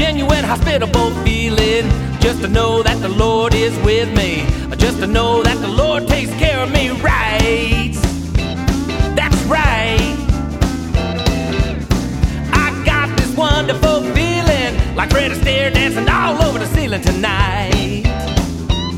genuine, hospitable feeling. Just to know that the Lord is with me. Just to know that the Lord takes care of me right. That's right. I got this wonderful feeling, like Fred Astaire dancing all over the ceiling tonight.